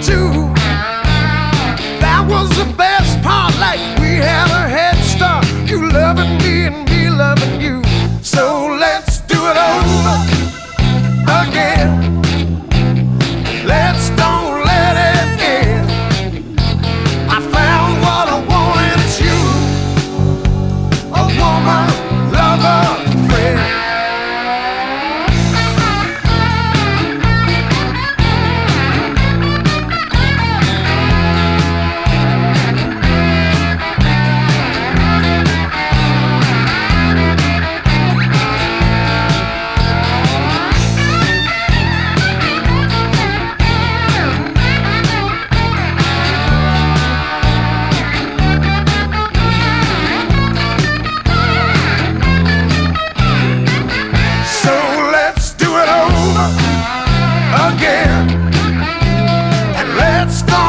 too. That was the best part, like we had a head start. You loving me and me loving you. So let's do it over again. Let's don't let it end. I found what I wanted, it's you. A woman, lover, friend. Again, and let's go.